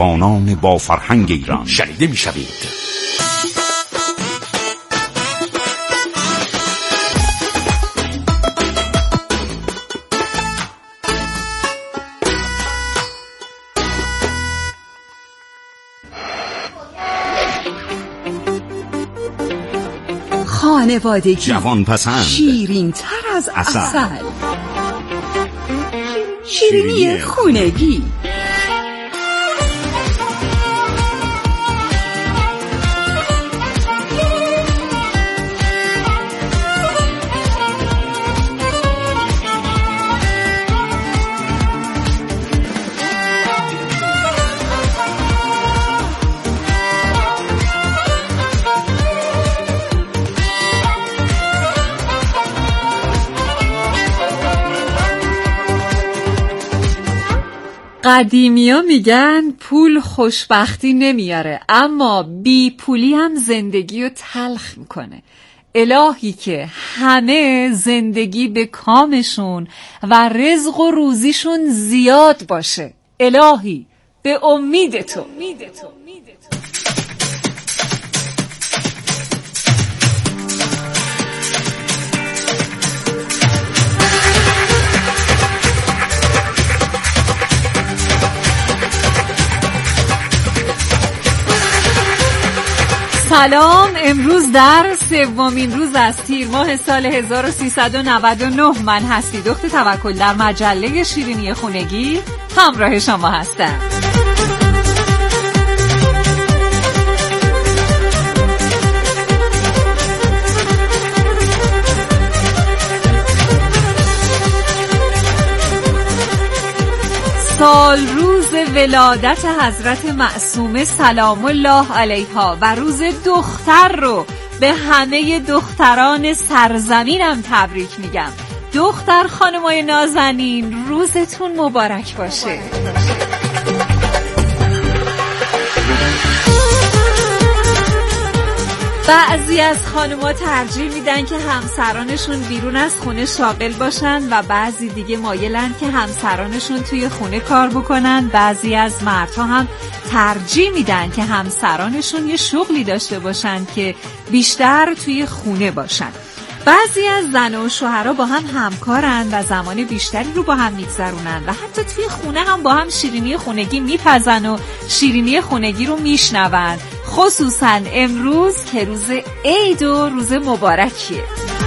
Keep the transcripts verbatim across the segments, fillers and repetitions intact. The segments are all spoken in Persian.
آنان با فرهنگ ایران شنیده می شوید. خانوادگی، جوان پسند، شیرین تر از عسل، عسل. شیرینی خونگی. قدیمیا میگن پول خوشبختی نمیاره، اما بی پولی هم زندگی رو تلخ میکنه. الهی که همه زندگی به کامشون و رزق و روزیشون زیاد باشه. الهی به امید تو. سلام. امروز در سومین روز از تیر ماه سال هزار و سیصد و نود و نه من هستی دخت توکل در مجله شیرینی خونگی همراه شما هستم. سال روز ولادت حضرت معصومه سلام الله علیها و روز دختر رو به همه دختران سرزمینم تبریک میگم. دختر خانمای نازنین، روزتون مبارک باشه. بعضی از خانم‌ها ترجیح میدن که همسرانشون بیرون از خونه شاغل باشن و بعضی دیگه مایلن که همسرانشون توی خونه کار بکنن. بعضی از مردها هم ترجیح میدن که همسرانشون یه شغلی داشته باشن که بیشتر توی خونه باشن. بعضی از زن و شوهرها با هم همکارن و زمان بیشتری رو با هم میگذرونن و حتی توی خونه هم با هم شیرینی خونگی میپزن و شیرینی خونگی رو میشنون، خصوصا امروز که روز عید و روز مبارکیه.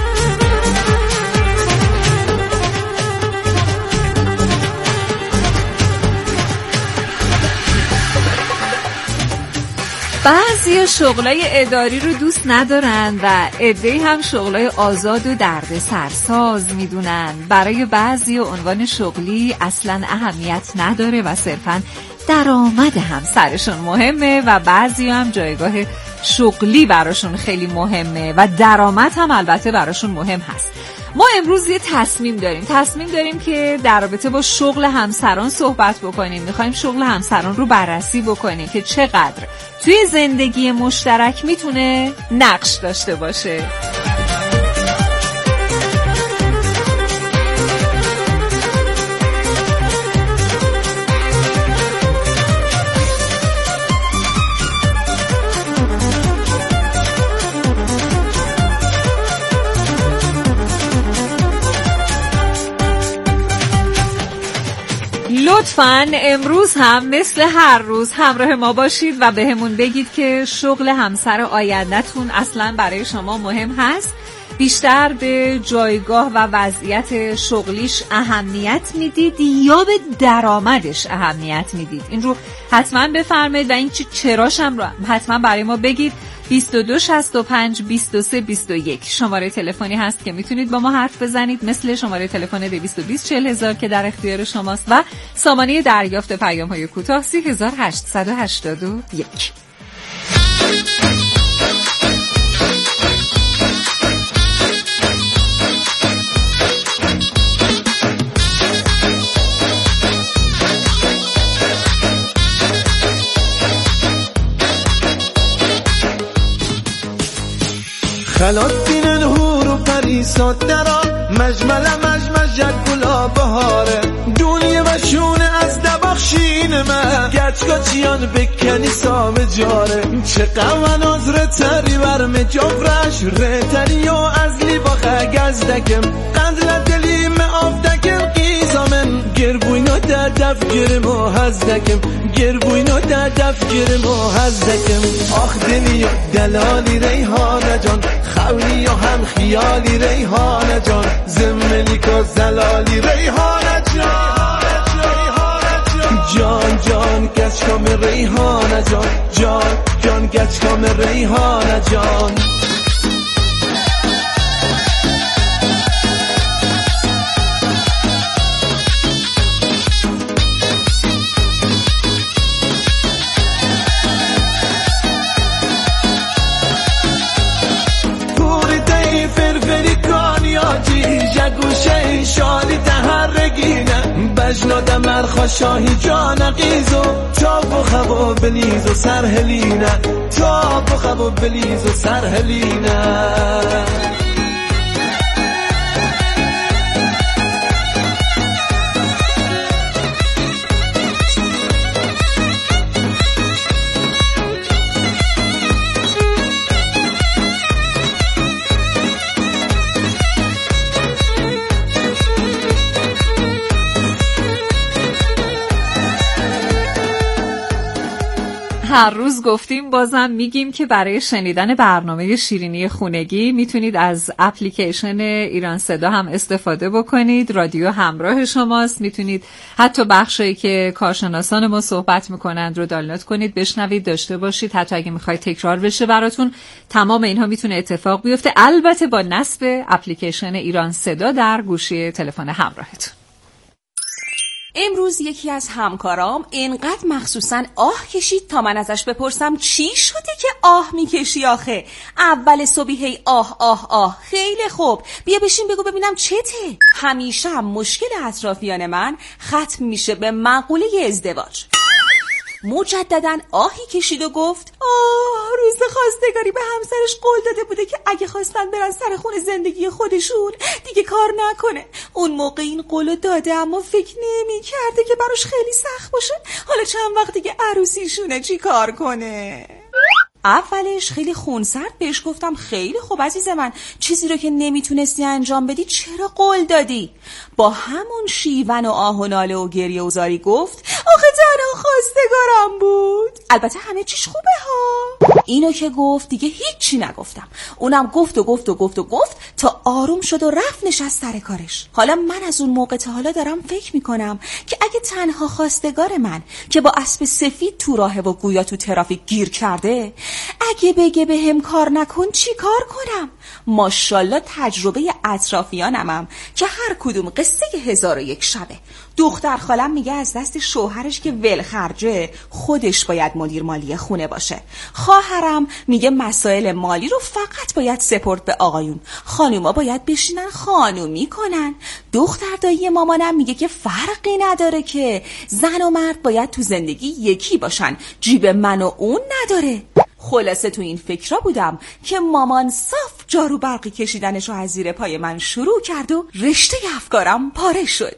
بعضی شغلای اداری رو دوست ندارن و عده‌ای هم شغلای آزاد و درد سرساز میدونن. برای بعضی عنوان شغلی اصلا اهمیت نداره و صرفاً درآمد هم سرشون مهمه و بعضی هم جایگاه شغلی براشون خیلی مهمه و درآمد هم البته براشون مهم هست. ما امروز یه تصمیم داریم تصمیم داریم که در رابطه با شغل همسران صحبت بکنیم. میخوایم شغل همسران رو بررسی بکنیم که چقدر توی زندگی مشترک میتونه نقش داشته باشه. لطفاً امروز هم مثل هر روز همراه ما باشید و به همون بگید که شغل همسر آینده‌تون اصلاً برای شما مهم هست، بیشتر به جایگاه و وضعیت شغلیش اهمیت میدید یا به درآمدش اهمیت میدید. این رو حتما بفرمایید و این چراش هم رو حتما برای ما بگید. بیست و دو شصت و پنج بیست و سه بیست و یک شماره تلفنی هست که میتونید با ما حرف بزنید، مثل شماره تلفن دویست و بیست چهل هزار که در اختیار شماست و سامانه دریافت پیام‌های کوتاه سی هزار هشتصد و هشتاد و یک. خلات بینن هور و پریسات درا مجمل مجمج گلا بهاره دنیا مشونه از دبخشی شیرین من گچگاچیان بکنی سام جاره چه قوان از رتری برم جفرش رتری و از لی باخه گزدکم قندل دلیم آفدکم قیزامن گربوینو در دف گرم و هزدکم گربوینو در دف گرم و هزدکم آخ دلی و دلالی ریحانه جان خولی و هم خیالی ریحانه جان زملی که زلالی ریحانه جان جان جان گچکام ریحانه جان جان جان گچکام ریحانه جان جگوشه شالی تهرگینه بجناد مرخا شاهی جان قیزو تا بخوا بلیز و سرهلینه تا بخوا بلیز و سرهلینه هر روز گفتیم بازم میگیم که برای شنیدن برنامه شیرینی خونگی میتونید از اپلیکیشن ایران صدا هم استفاده بکنید. رادیو همراه شماست، میتونید حتی بخشی که کارشناسان ما صحبت میکنند رو دانلود کنید بشنوید داشته باشید، حتی اگه میخواید تکرار بشه براتون. تمام اینها میتونه اتفاق بیفته، البته با نصب اپلیکیشن ایران صدا در گوشی تلفن همراهتون. امروز یکی از همکارام اینقدر مخصوصاً آه کشید تا من ازش بپرسم چی شده که آه میکشی آخه؟ اول صبحی هی آه آه آه. خیلی خوب، بیا بشین بگو ببینم چته؟ همیشه هم مشکل اطرافیان من ختم میشه به مقوله ازدواج. مجدداً آهی کشید و گفت آه روز خواستگاری به همسرش قول داده بوده که اگه خواستن برن سر خون زندگی خودشون دیگه کار نکنه. اون موقع این قولو داده اما فکر نمی کرده که براش خیلی سخت باشه. حالا چند وقت دیگه عروسیشونه چی کار کنه؟ اولش خیلی خونسرد بهش گفتم خیلی خوب عزیز من، چیزی رو که نمیتونستی انجام بدی چرا قول دادی؟ با همون شیون و آه و ناله و گریه و زاری گفت آخه تنها خواستگارم بود. البته همه چیش خوبه ها. اینو که گفت دیگه هیچی نگفتم. اونم گفت و گفت و گفت و گفت تا آروم شد و رفت نشست سر کارش. حالا من از اون موقع تا حالا دارم فکر میکنم که اگه تنها خواستگار من که با اسب سفید تو راهه و گویا تو ترافیک گیر کرده اگه بگه به هم کار نکن چی کار کنم؟ ماشالله تجربه اطرافیانمم که هر کدوم قصه هزار و یک شبه. دختر خالم میگه از دست شوهرش که ولخرجه خودش باید مدیر مالی خونه باشه. خواهرم میگه مسائل مالی رو فقط باید سپورت به آقایون، خانوما باید بشینن خانومی کنن. دختر دایی مامانم میگه که فرقی نداره که زن و مرد باید تو زندگی یکی باشن، جیب من و اون نداره. خلاصه تو این فکرها بودم که مامان صاف جارو برقی کشیدنشو از زیر پای من شروع کرد و رشته افکارم پاره شد.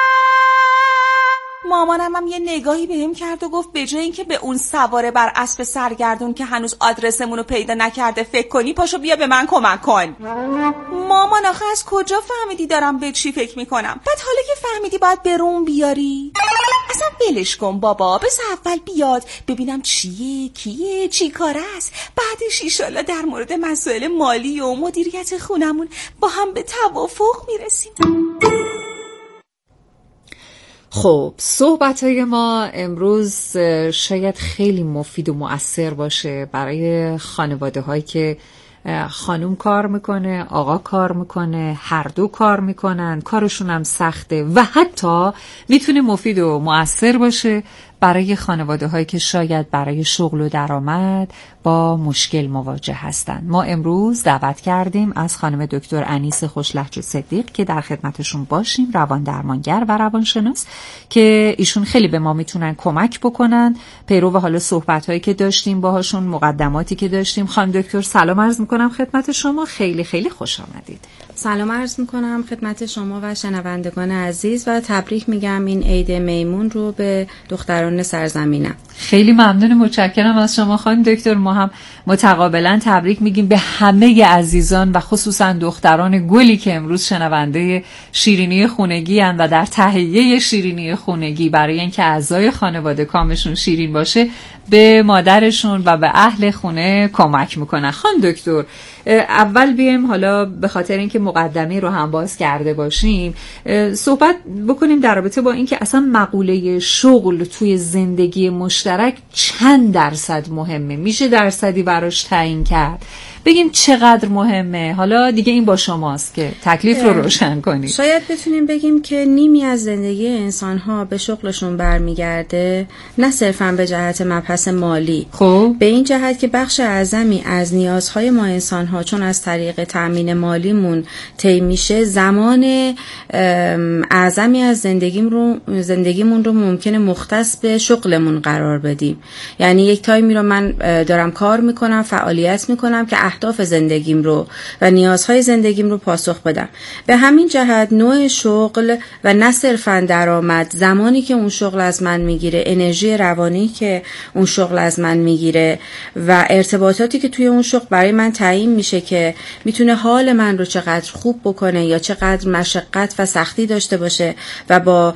مامانم هم یه نگاهی بهم کرد و گفت به جای اینکه به اون سواره بر اسب سرگردون که هنوز آدرسمون رو پیدا نکرده فکر کنی، پاشو بیا به من کمک کن. مامان آخه از کجا فهمیدی دارم به چی فکر میکنم؟ بعد حالا که فهمیدی باید به روم بیاری؟ اصلا ولش کن بابا، بس اول بیاد ببینم چیه کیه چی کار است، بعدش ایشالله در مورد مسائل مالی و مدیریت خونمون با هم به توافق میرسیم. خب صحبت‌های ما امروز شاید خیلی مفید و مؤثر باشه برای خانواده هایی که خانوم کار میکنه، آقا کار میکنه، هر دو کار میکنن، کارشون هم سخته و حتی میتونه مفید و مؤثر باشه برای خانواده هایی که شاید برای شغل و درآمد با مشکل مواجه هستند. ما امروز دعوت کردیم از خانم دکتر انیس خوشلهجه صدیق که در خدمتشون باشیم، روان درمانگر و روانشناس، که ایشون خیلی به ما میتونن کمک بکنن پیرو حالا صحبت هایی که داشتیم باهاشون، مقدماتی که داشتیم. خانم دکتر سلام عرض میکنم خدمت شما، خیلی خیلی خوش آمدید. سلام عرض میکنم خدمت شما و شنوندگان عزیز و تبریک میگم این عید میمون رو به دختران درون سرزمینم. خیلی ممنون، متشکرم از شما خانم دکتر. ما هم متقابلا تبریک میگیم به همه عزیزان و خصوصا دختران گلی که امروز شنونده شیرینی خونگی ان و در تهیه شیرینی خونگی برای اینکه اعضای خانواده کامشون شیرین باشه به مادرشون و به اهل خونه کمک میکنن. خانم دکتر، اول بیم حالا به خاطر اینکه مقدمه رو هم باز کرده باشیم صحبت بکنیم در رابطه با اینکه اصلا مقوله شغل توی زندگی مشترک چند درصد مهمه، میشه درصدی براش تعیین کرد؟ بگیم چقدر مهمه؟ حالا دیگه این با شماست که تکلیف رو روشن کنید. شاید بتونیم بگیم که نیمی از زندگی انسان‌ها به شغلشون برمیگرده، نه صرفاً به جهت مبحث مالی، خب به این جهت که بخش اعظمی از نیازهای ما انسان‌ها چون از طریق تأمین مالیمون طی میشه، زمان اعظمی از زندگیمون رو زندگیمون رو ممکنه مختص به شغلمون قرار بدیم. یعنی یک تایمی رو من دارم کار میکنم، فعالیت میکنم که اهداف زندگیم رو و نیازهای زندگیم رو پاسخ بدم. به همین جهت نوع شغل و نه صرفاً درآمد، زمانی که اون شغل از من میگیره، انرژی روانی که اون شغل از من میگیره و ارتباطاتی که توی اون شغل برای من تعیین میشه که میتونه حال من رو چقدر خوب بکنه یا چقدر مشقت و سختی داشته باشه و با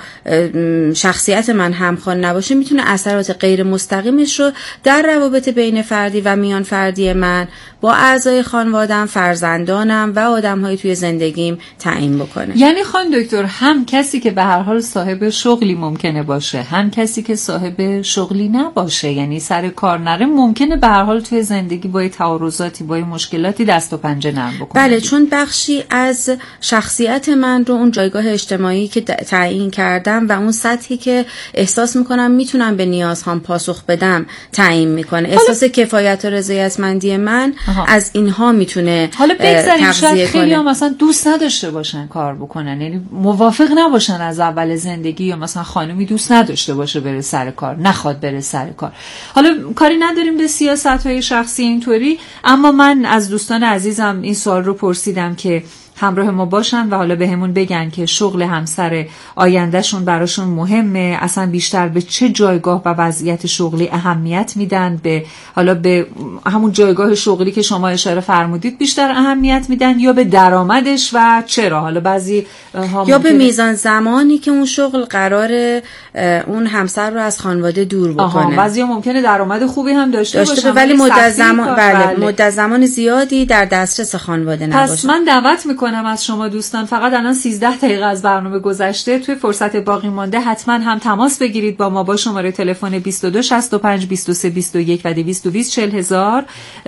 شخصیت من همخوان نباشه، میتونه اثرات غیر مستقیمش رو در روابط بین فردی و میان فردی من با اعضای خانواده‌ام، فرزندانم و آدم‌های توی زندگیم تعیین بکنه. یعنی خانم دکتر، هم کسی که به هر حال صاحب شغلی ممکنه باشه، هم کسی که صاحب شغلی نباشه، یعنی سر کار نره، ممکنه به هر حال توی زندگی با تعارضاتی، با مشکلاتی دست و پنجه نرم بکنه. بله، چون بخشی از شخصیت من رو، اون جایگاه اجتماعی که تعیین کردم و اون سطحی که احساس میکنم میتونم به نیازهام پاسخ بدم تعیین میکنه. احساس کفایت و رضایتمندی من آها. از اینها میتونه حالا بگذاریم شاید خیلی هم مثلا دوست نداشته باشن کار بکنن، یعنی موافق نباشن از اول زندگی، یا مثلا خانمی دوست نداشته باشه بره سر کار، نخواد بره سر کار. حالا کاری نداریم به سیاست‌های شخصی اینطوری، اما من از دوستان عزیزم این سوال رو پرسیدم که همراه ما باشن و حالا به همون بگن که شغل همسر آیندهشون براشون مهمه، اصلا بیشتر به چه جایگاه و وضعیت شغلی اهمیت میدن، به حالا به همون جایگاه شغلی که شما اشاره فرمودید بیشتر اهمیت میدن یا به درآمدش و چرا؟ حالا بعضی یا به میزان زمانی که اون شغل قراره اون همسر رو از خانواده دور بکنه. بعضیا ممکنه درآمد خوبی هم داشته, داشته باشن ولی مدت زمان بله, بله مدت زمان زیادی در دسترس خانواده نباشه. پس من دعوت میکنم کنم از شما دوستان، فقط الان سیزده دقیقه از برنامه گذشته، توی فرصت باقی مانده حتما هم تماس بگیرید با ما با شماره تلفن بیست و دو شصت و پنج بیست و سه بیست و یک و دویست و بیست چهل هزار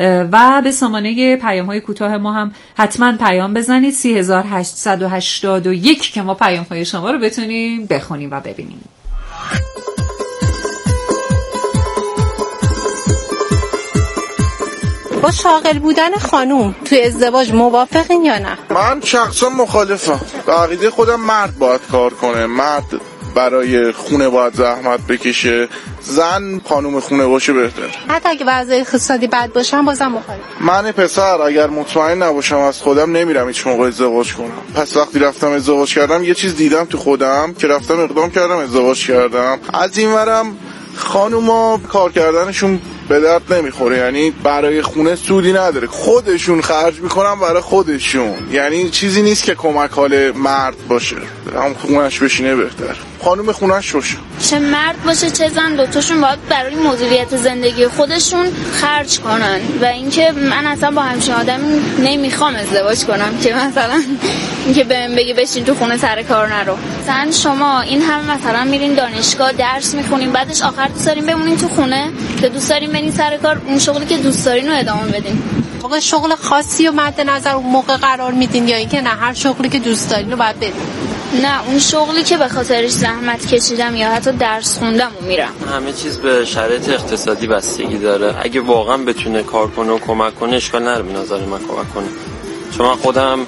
و به سامانه پیام‌های کوتاه ما هم حتما پیام بزنید سه هزار هشتصد و هشتاد و یک که ما پیام‌های شما رو بتونیم بخونیم و ببینیم. با شاغل بودن خانوم توی ازدواج موافقین یا نه؟ من شخصا مخالفم. به عقیده خودم مرد باید کار کنه، مرد برای خونه باید زحمت بکشه، زن خانوم خونه باشه بهتر. حتی اگه وضعیت اقتصادی بد باشم بازم مخالفم. من پسر اگر مطمئن نباشم از خودم نمیرم هیچ موقع ازدواج کنم. پس وقتی رفتم ازدواج کردم یه چیز دیدم تو خودم که رفتم اقدام کردم ازدواج کردم. از این ورم خانوما کار کردنشون به درد نمیخوره، یعنی برای خونه سودی نداره، خودشون خرج میکنن برای خودشون، یعنی چیزی نیست که کمک حال مرد باشه، هم خونش بشینه بهتر، خانم خونش باشه. چه مرد باشه چه زن، دوتاشون باید برای مدیریت زندگی خودشون خرج کنن و اینکه من اصلا با همچین آدمی نمیخوام ازدواج کنم که مثلا اینکه بهم بگه بشین تو خونه سر کار نرو. مثلا شما این هم مثلا میرین دانشگاه درس میخونین، بعدش آخر دوست دارین بمونین تو خونه که دوست دارین برین سر کار، اون شغلی که دوست دارین رو ادامه بدین. موقع شغل خاصی رو مد نظر اون موقع قرار میدین یا اینکه نه هر شغلی که دوست دارین رو باید برین؟ نه، اون شغلی که به خاطرش زحمت کشیدم یا حتی درس خوندم و میرم. همه چیز به شرایط اقتصادی بستگی داره. اگه واقعا بتونه کار کنه و کمک کنه اشکال نداره به نظر من کمک کنه. چون من خودم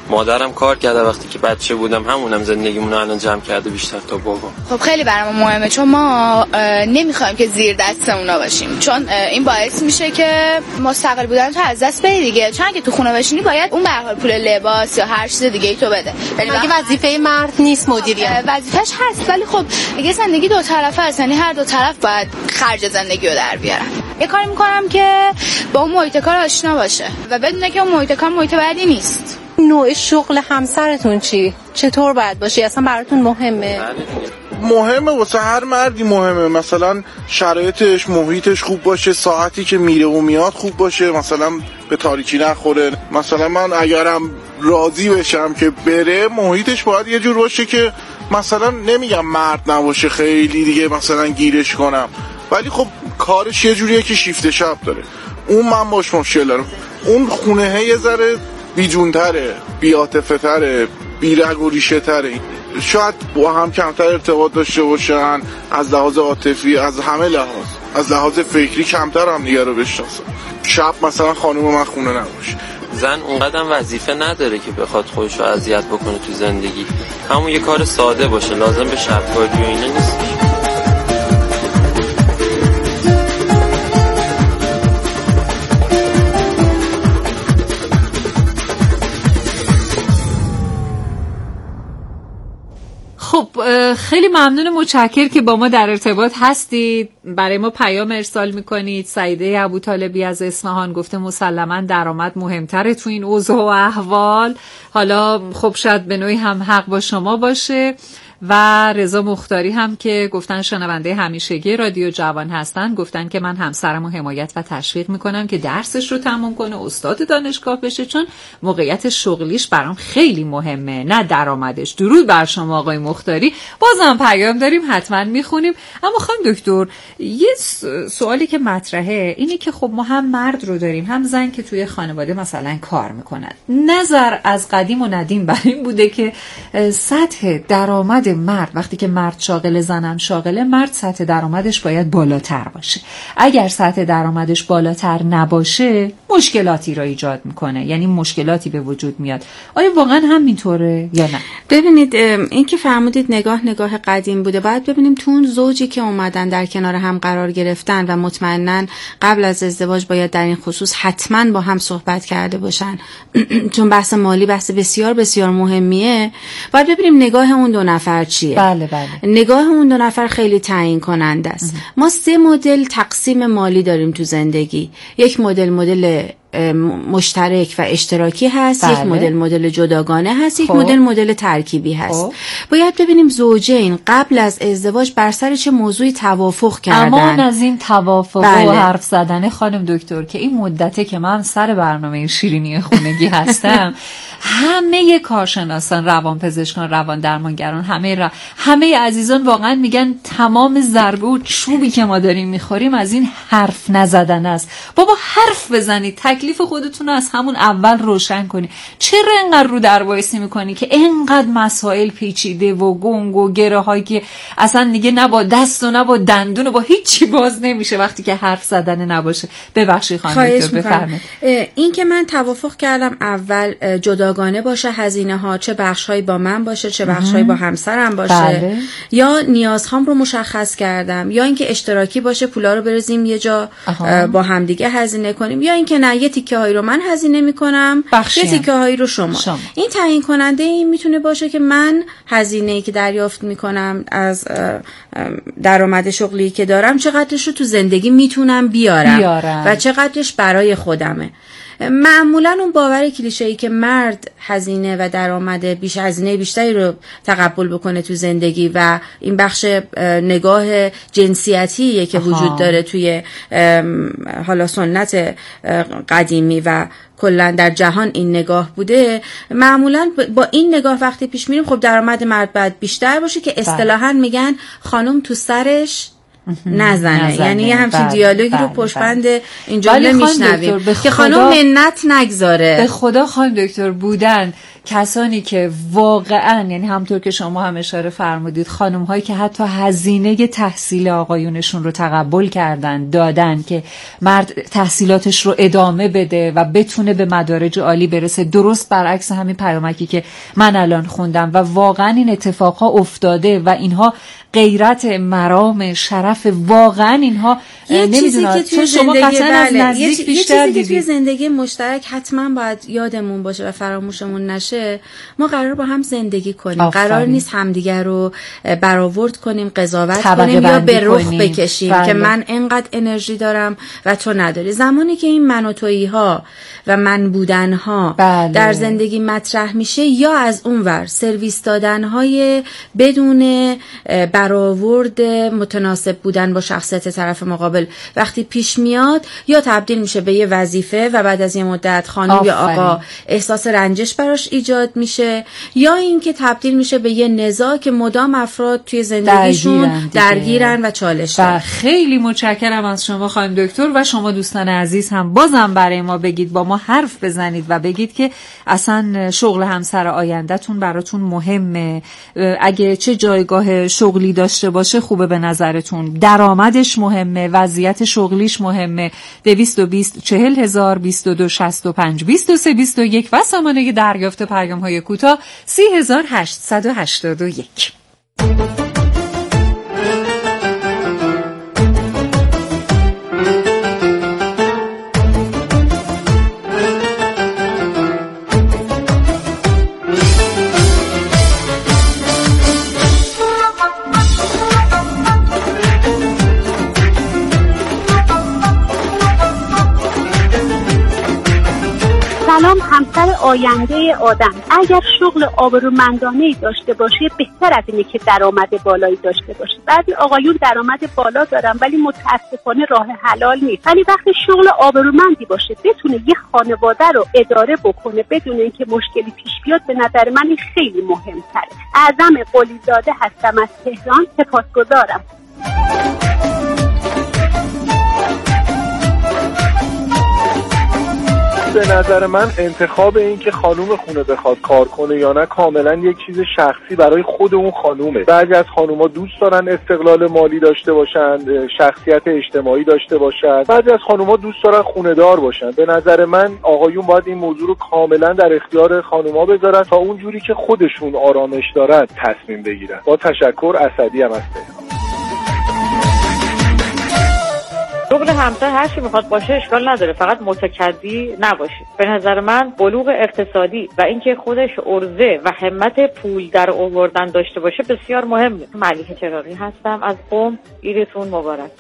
مادرم کار کرده وقتی که بچه بودم، همونم زندگیمون رو الان جمع کرده بیشتر تا بابا. خب خیلی برام مهمه چون ما نمیخوایم که زیر دست اونا باشیم، چون این باعث میشه که مستقل بودن تو از دست بدی دیگه، چون اگه تو خونه بشینی باید اون به هر حال پول لباس یا هر چیز دیگه ای تو بده. ولی وقتی وظیفه مرد نیست مدیریت، وظیفه‌اش هست، ولی خب اگه زندگی دو طرفه است، یعنی هر دو طرف باید خرج زندگی رو در بیارن. یه کاری میکنم که با اون محیط کار آشنا باشه و بدونه که اون محیط کار محیط بدی نیست. نوع شغل همسرتون چی؟ چطور باید باشه؟ اصلا براتون مهمه؟ مهمه واسه هر مردی مهمه، مثلا شرایطش، محیطش خوب باشه، ساعتی که میره و میاد خوب باشه، مثلا به تاریکی نخوره. مثلا من اگرم راضی بشم که بره، محیطش باید یه جور باشه که مثلا نمیگم مرد نباشه خیلی دیگه مثلا گیرش کنم، ولی خب کارش یه جوریه که شیفت شب داره، اون من باش مشکل دارم. اون خونه یه ذره بیجونتره، بی‌عاطفه‌تره، بی‌رگ و ریشه تره، شاید با هم کمتر ارتباط داشته باشن از لحاظ عاطفی، از همه لحاظ، از لحاظ فکری کمتر هم دیگه رو بشناسن. شب مثلا خانم من خونه نباشه. زن اونقدر وظیفه نداره که بخواد خودش رو اذیت بکنه تو زندگی، همون یه کار ساده باشه، لازم به شب‌کاری و اینا نیست. خب خیلی ممنون، متشکرم که با ما در ارتباط هستید، برای ما پیام ارسال میکنید. سعیده ابوطالبی از اصفهان گفته مسلماً درآمد مهمتره تو این اوضاع و احوال. حالا خب شاید به نوعی هم حق با شما باشه. و رضا مختاری هم که گفتن شنونده همیشگی رادیو جوان هستن، گفتن که من همسرمو حمایت و تشویق میکنم که درسش رو تموم کنه، استاد دانشگاه بشه، چون موقعیت شغلیش برام خیلی مهمه، نه درآمدش. درود بر شما آقای مختاری. بازم پیام داریم، حتما میخونیم. اما خانم دکتر، یه سوالی که مطرحه اینه که خب ما هم مرد رو داریم هم زن که توی خانواده مثلا کار میکنن. نظر از قدیم و ندیم بر این بوده که سطح درآمد مرد، وقتی که مرد شاغل زنم شاغله، مرد سطح درآمدش باید بالاتر باشه. اگر سطح درآمدش بالاتر نباشه مشکلاتی را ایجاد میکنه، یعنی مشکلاتی به وجود میاد. آیا واقعا همینطوره یا نه؟ ببینید، این که فرمودید نگاه نگاه قدیم بوده، باید ببینیم تو اون زوجی که اومدن در کنار هم قرار گرفتن و مطمئناً قبل از ازدواج باید در این خصوص حتما با هم صحبت کرده باشن چون بحث مالی بحث بسیار بسیار مهمیه. باید ببینیم نگاه اون دو نفر چیه. بله بله. نگاه اون دو نفر خیلی تعیین کننده است. ما سه مدل تقسیم مالی داریم تو زندگی. یک مدل مدل مشترک و اشتراکی هست، بله. یک مدل مدل جداگانه هست، یک مدل مدل ترکیبی هست. خب. باید ببینیم زوجین قبل از ازدواج بر سر چه موضوعی توافق کردن. امان از این توافق بله. و حرف زدن خانم دکتر که این مدته که من سر برنامه شیرینی خونگی هستم همه کارشناسان، روانپزشکان، روان درمانگران، همه را همه عزیزان واقعا میگن تمام ضربه و چوبی که ما داریم میخوریم از این حرف نزدن است. بابا حرف بزنید، تکلیف خودتون رو از همون اول روشن کنید. چرا اینقدر رو در وایسی میکنی که اینقدر مسائل پیچیده و گنگ و گره هایی که اصلا دیگه نه با دست و نه با دندون و با هیچی باز نمیشه وقتی که حرف زدن نباشه. ببخشید خانم دکتر بفرمایید. این که من توافق کردم اول جداگانه باشه هزینه ها، چه بخش‌هایی با من باشه چه بخش‌هایی با همسرم باشه، بله. یا نیازهام رو مشخص کردم، یا اینکه اشتراکی باشه پولا رو بریزیم یه جا با همدیگه هزینه کنیم، یا اینکه نه یه تیکه هایی رو من هزینه میکنم یه تیکه هایی رو شما. شما این تعیین کننده این میتونه باشه که من هزینه‌ای که دریافت میکنم از درآمد شغلی که دارم چقدرش رو تو زندگی میتونم بیارم, بیارم. و چقدرش برای خودمه. معمولا اون باور کلیشه‌ای که مرد هزینه و درآمد بیش هزینه بیشتری رو تقبل بکنه تو زندگی و این بخش نگاه جنسیتیه که آها. وجود داره توی حالا سنت قدیمی و کلا در جهان این نگاه بوده. معمولا با این نگاه وقتی پیش میریم خب درآمد مرد باید بیشتر باشه که اصطلاحاً میگن خانم تو سرش نزنه, نزنه. یعنی یه همچین بله، دیالوگی بله، رو پشت بند این جمله میشنویم که خانم منت نگذاره. به خدا خانم دکتر بودن کسانی که واقعا، یعنی همطور که شما هم اشاره فرمودید، خانم هایی که حتی هزینه تحصیل آقایونشون رو تقبل کردن، دادن که مرد تحصیلاتش رو ادامه بده و بتونه به مدارج عالی برسه، درست برعکس همین پیامکی که من الان خوندم. و واقعا این اتفاقها افتاده و اینها غیرت، مرام، شرف، واقعا اینها نمیدونم چون شما قطعا از نزدیک بیشتر دیدید. یه چیزی که توی زندگی مشترک حتما باید یادمون باشه و فراموشمون نشه، ما قرار با هم زندگی کنیم. آفرین. قرار نیست همدیگر رو برآورد کنیم، قضاوت کنیم یا به رخ بکشیم بله. که من اینقدر انرژی دارم و تو نداری. زمانی که این من و تویی ها و من بودن ها بله. در زندگی مطرح میشه، یا از اونور سرویس دادن های بدون برآورد متناسب بودن با شخصیت طرف مقابل وقتی پیش میاد، یا تبدیل میشه به یه وظیفه و بعد از یه مدت خانم یا آقا احساس رنجش براش ایجاد میشه، یا اینکه تبدیل میشه به یه نزاع که مدام افراد توی زندگیشون درگیرن, درگیرن و چالش دارن. خیلی متشکرم از شما خانم دکتر و شما دوستان عزیز هم بازم برای ما بگید، با ما حرف بزنید و بگید که اصلا شغل همسر آیندهتون براتون مهمه، اگه چه جایگاه شغلی داشته باشه خوبه به نظرتون، درآمدش مهمه، وضعیت شغلیش مهمه. دویست و بیست چهل هزار بیست و دو شصت و پنج بیست و سه بیست و یک و سامانه دریافت پیام های کوتاه سی هزار هشتصد و هشتاد و یک. سلام همسر آینده آدم، اگر شغل آبرومندانه‌ای داشته باشه بهتر از اینه که درآمد بالایی داشته باشه. بعضی آقایون درآمد بالا دارن ولی متاسفانه راه حلال نیست. ولی وقتی شغل آبرومندی باشه بتونه یه خانواده رو اداره بکنه بدون اینکه مشکلی پیش بیاد، به نظر من این خیلی مهم‌تره. اعظم قلیزاده هستم از تهران، سپاسگزارم. به نظر من انتخاب این که خانوم خونه بخواد کار کنه یا نه کاملا یک چیز شخصی برای خود اون خانومه. بعضی از خانوما دوست دارن استقلال مالی داشته باشن، شخصیت اجتماعی داشته باشن، بعضی از خانوما دوست دارن خونه دار باشن. به نظر من آقایون باید این موضوع رو کاملا در اختیار خانوما بذارن تا اون جوری که خودشون آرامش دارن تصمیم بگیرن. با تشکر، اسدی هم هستم. شغل همسر هر چی میخواد باشه اشکال نداره، فقط متکدی نباشه. به نظر من بلوغ اقتصادی و اینکه خودش عرضه و همت پول در آوردن داشته باشه بسیار مهمه. ملیحه چراغی هستم از قم، عیدتون مبارک.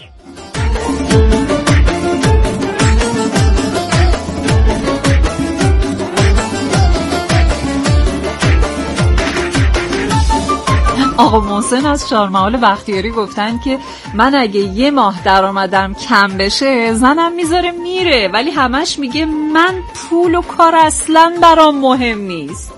آقا محسن از چهارمحال بختیاری گفتن که من اگه یه ماه درآمدم کم بشه زنم میذاره میره، ولی همش میگه من پول و کار اصلا برام مهم نیست.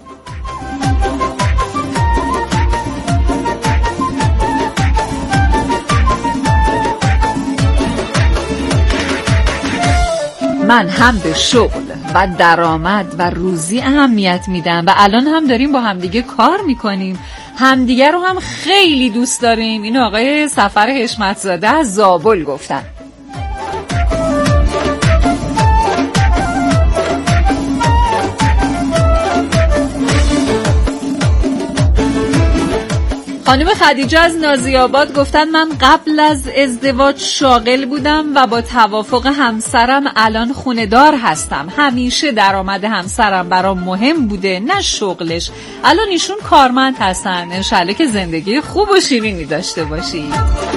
من هم به شغل و درآمد و روزی اهمیت میدم و الان هم داریم با همدیگه کار میکنیم، همدیگه رو هم خیلی دوست داریم. این آقای سفر حشمتزاده از زابل گفتن. خانم خدیجه از نازی‌آباد گفتن من قبل از ازدواج شاغل بودم و با توافق همسرم الان خونه‌دار هستم. همیشه درآمد همسرم برام مهم بوده نه شغلش. الان ایشون کارمند هستن. انشالله که زندگی خوب و شیرینی داشته باشید.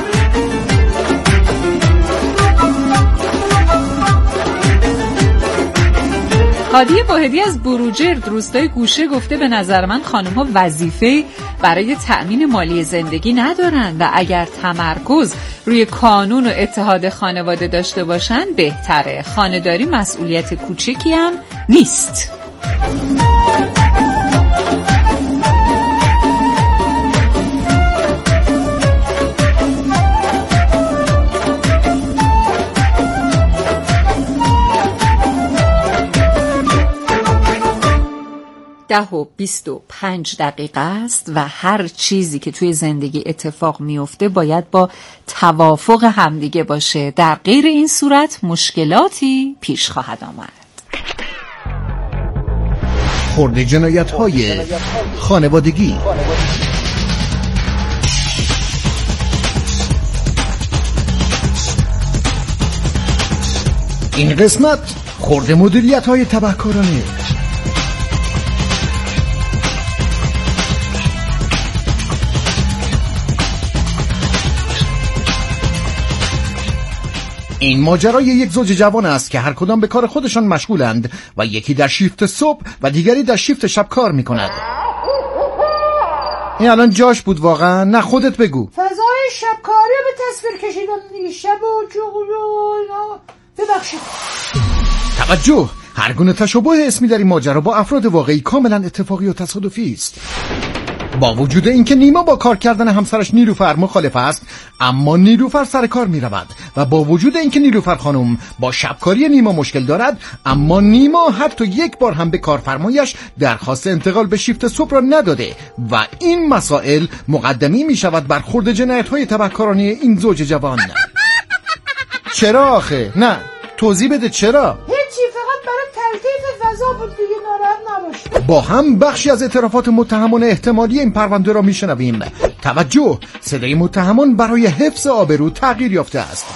هادی واحدی از بروجرد روستای گوشه گفته به نظر من خانم‌ها وظیفه برای تأمین مالی زندگی ندارن و اگر تمرکز روی کانون و اتحاد خانواده داشته باشن بهتره. خانه‌داری مسئولیت کوچکی هم نیست. ده و بیست و پنج دقیقه است و هر چیزی که توی زندگی اتفاق میفته باید با توافق همدیگه باشه. در غیر این صورت مشکلاتی پیش خواهد آمد. خرد جنایت‌های خانوادگی. این قسمت خرد مدیریت‌های تبهکارانه. این ماجرای یک زوج جوان است که هر کدام به کار خودشان مشغولند و یکی در شیفت صبح و دیگری در شیفت شب کار می‌کند. این الان جاش بود واقعا؟ نه خودت بگو. فضای شبکاری رو به تصویر کشیدم دیگه، شب و جغل و اینا. ببخشید. توجه، هر گونه تشابه اسمی در این ماجرا با افراد واقعی کاملا اتفاقی و تصادفی است. با وجود اینکه نیما با کار کردن همسرش نیلوفر مخالف است، اما نیلوفر سر کار می رود و با وجود اینکه نیلوفر خانم با شبکاری نیما مشکل دارد، اما نیما حتی یک بار هم به کارفرمایش درخواست انتقال به شیفت صبح را نداده و این مسائل مقدمی می شود بر خرد جنایت‌های تبهکارانه این زوج جوان. چرا آخه؟ نه توضیح بده چرا؟ هیچی، فقط برای تلطیف فضا بود دیگه، ناراحت نباش. با هم بخشی از اعترافات متهمان احتمالی این پرونده را میشنویم. توجه، صدای متهمان برای حفظ آبرو تغییر یافته است.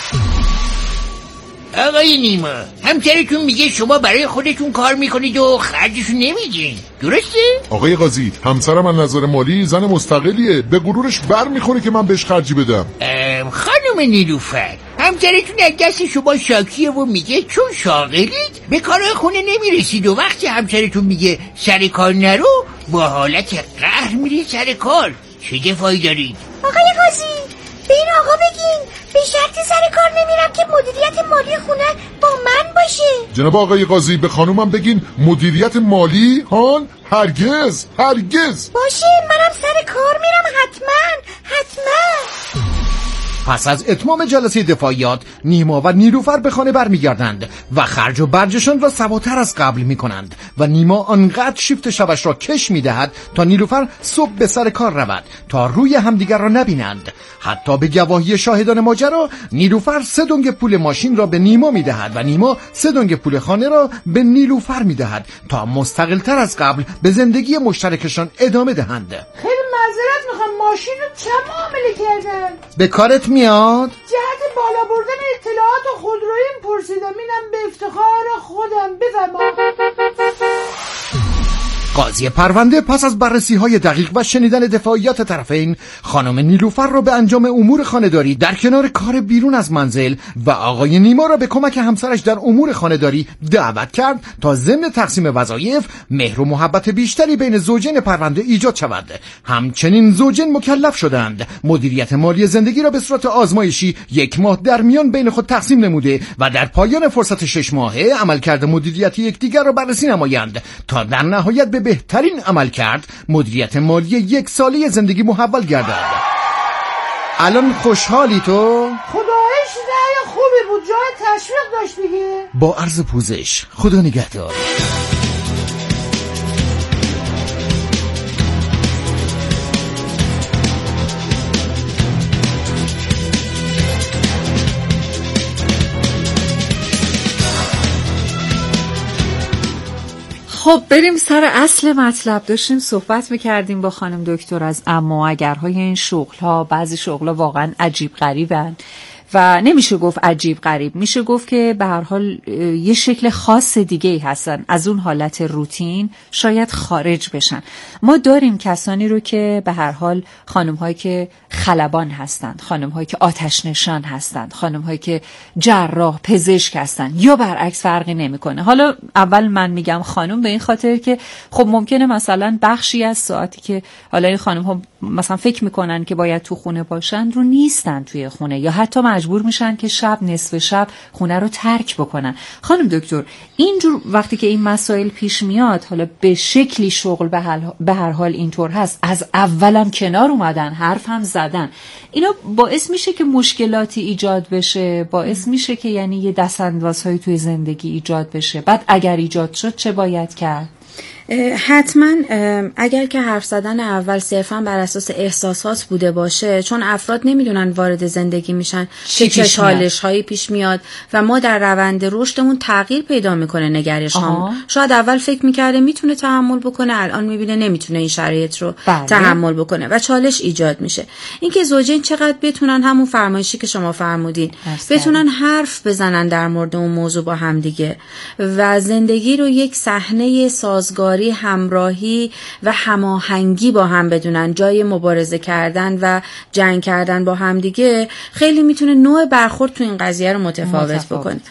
آقای نیما، همسرتون میگه شما برای خودتون کار میکنید و خرجشو نمیدین، درسته؟ آقای قاضی، همسرم از نظر مالی زن مستقلیه، به غرورش بر میخوره که من بهش خرجی بدم. خانم نیلوفر، همسرتون از دست شما شاکیه و میگه چون شاغلید به کارهای خونه نمیرسید و وقتی همسرتون میگه سر کار نرو با حالت قهر میرید سر کار. چه دفاعی دارید؟ آقای قاضی، به این آقا بگین به شرط سر کار نمیرم که مدیریت مالی خونه با من باشه. جناب آقای قاضی، به خانومم بگین مدیریت مالی هان هرگز هرگز. باشه، منم سر کار میرم حتما حتما. پس از اتمام جلسه دفاعیات، نیما و نیلوفر به خانه برمیگردند و خرج و برجشان را سواتر از قبل میکنند و نیما آنقدر شیفت شبش را کش میدهد تا نیلوفر صبح به سر کار رود تا روی همدیگر را نبینند. حتی به گواهی شاهدان ماجرا، نیلوفر سه دنگ پول ماشین را به نیما میدهد و نیما سه دنگ پول خانه را به نیلوفر میدهد تا مستقلتر از قبل به زندگی مشترکشان ادامه دهند. خیلی معذرت میخوام، ماشین رو چند معامله کردن؟ به کارت میاد؟ جهت بالا بردن اطلاعات خودرویی پرسیدم، اینم به افتخار خودم. بفرما. قاضی پرونده پس از بررسی های دقیق و شنیدن دفاعیات طرفین، خانم نیلوفر را به انجام امور خانه‌داری در کنار کار بیرون از منزل و آقای نیما را به کمک همسرش در امور خانه‌داری دعوت کرد تا ضمن تقسیم وظایف مهر و محبت بیشتری بین زوجین پرونده ایجاد شود. همچنین زوجین مکلف شدند مدیریت مالی زندگی را به صورت آزمایشی یک ماه در میان بین خود تقسیم نموده و در پایان فرصت شش ماهه عملکرد مدیریتی یکدیگر را بررسی نمایند تا در نهایت به بهترین عمل کرد مدیریت مالی یک ساله زندگی محول گردد. الان خوشحالی تو؟ خدایش نه، خوبی بود، جای تشویق داشت دیگه. با عرض پوزش، خدا نگهدار. خب بریم سر اصل مطلب. داشتیم صحبت میکردیم با خانم دکتر از اما اگرهای این شغل ها. بعضی شغل ها واقعا عجیب غریبن و نمیشه گفت عجیب غریب، میشه گفت که به هر حال یه شکل خاص دیگه ای هستن، از اون حالت روتین شاید خارج بشن. ما داریم کسانی رو که به هر حال خانم هایی که خلبان هستند، خانم هایی که آتش نشان هستند، خانم هایی که جراح پزشک هستند، یا برعکس فرقی نمیکنه. حالا اول من میگم خانم به این خاطر که خب ممکنه مثلا بخشی از ساعتی که حالا این خانم ها مثلا فکر میکنن که باید تو خونه باشن رو نیستن توی خونه، یا حتی مجبور میشن که شب نصف شب خونه رو ترک بکنن. خانم دکتر، اینجور وقتی که این مسائل پیش میاد، حالا به شکلی شغل به هر حال اینطور هست، از اولم کنار اومدن، حرف هم زدن، اینا باعث میشه که مشکلاتی ایجاد بشه، باعث میشه که یعنی یه دستاندازهایی توی زندگی ایجاد بشه. بعد اگر ایجاد شد چه باید کرد؟ حتما اگر که حرف زدن اول صرفا بر اساس احساسات بوده باشه، چون افراد نمیدونن وارد زندگی میشن چه چالش هایی پیش میاد و ما در روند رشدمون تغییر پیدا میکنه نگرش هم. شاید اول فکر میکرده میتونه تحمل بکنه، الان میبینه نمیتونه این شرایط رو بله. تحمل بکنه و چالش ایجاد میشه. اینکه زوجین چقدر بتونن همون فرمایشی که شما فرمودین بتونن حرف بزنن در مورد اون موضوع با هم دیگه و زندگی رو یک صحنه سازگار همراهی و هماهنگی با هم بدونن، جای مبارزه کردن و جنگ کردن با هم دیگه خیلی میتونه نوع برخورد تو این قضیه رو متفاوت, متفاوت. بکنه.